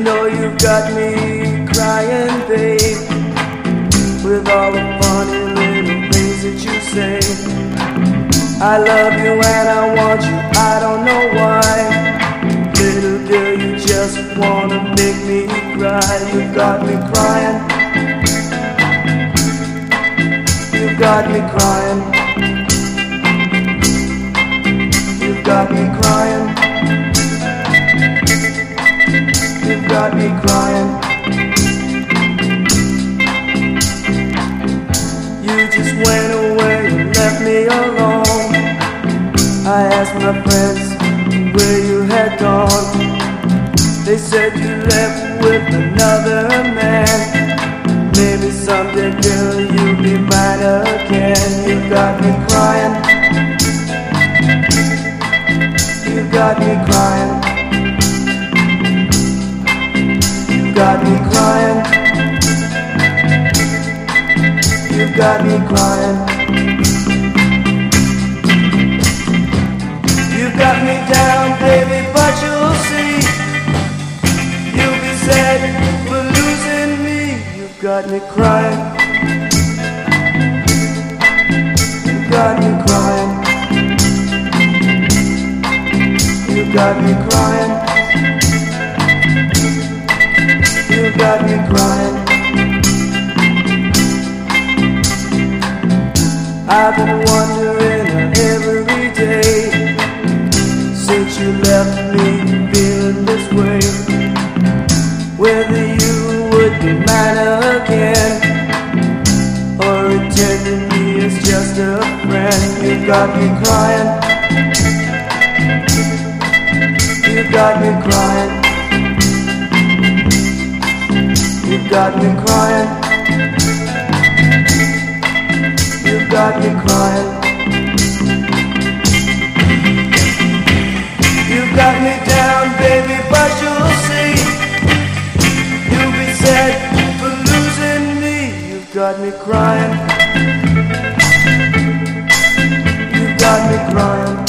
know you got me crying, babe, with all the funny little things that you say. I love you and I want you, I don't know why. Little girl, you just wanna make me cry. You got me crying. You got me crying. You got me crying. You got me crying. You just went away and left me alone. I asked my friends where you had gone. They said you left with another man. Maybe someday, girl, you'll be mine again. You got me crying. You got me crying. You got me crying. You got me crying. You got me down, baby, but you'll see. You'll be sad for losing me. You got me crying. You got me crying. You got me crying. You got me crying. I've been wondering every day since you left me feeling this way, whether you would be mine again or intending me as just a friend. You got me crying. You got me crying. You got me crying. You got me crying. You got me down, baby, but you'll see. You'll be sad for losing me. You got me crying. You got me crying.